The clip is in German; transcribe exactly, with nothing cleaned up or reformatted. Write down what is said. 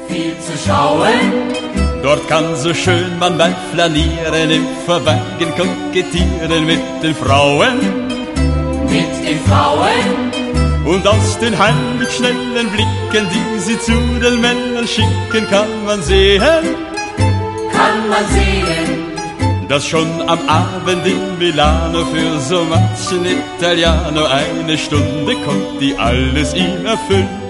viel zu schauen. Dort kann so schön man beim Flanieren im Vorbeigehen kokettieren mit den Frauen. Mit den Frauen. Und aus den heimlich schnellen Blicken, die sie zu den Männern schicken, kann man sehen, kann man sehen, dass schon am Abend in Milano für so manchen Italiano eine Stunde kommt, die alles ihm erfüllt.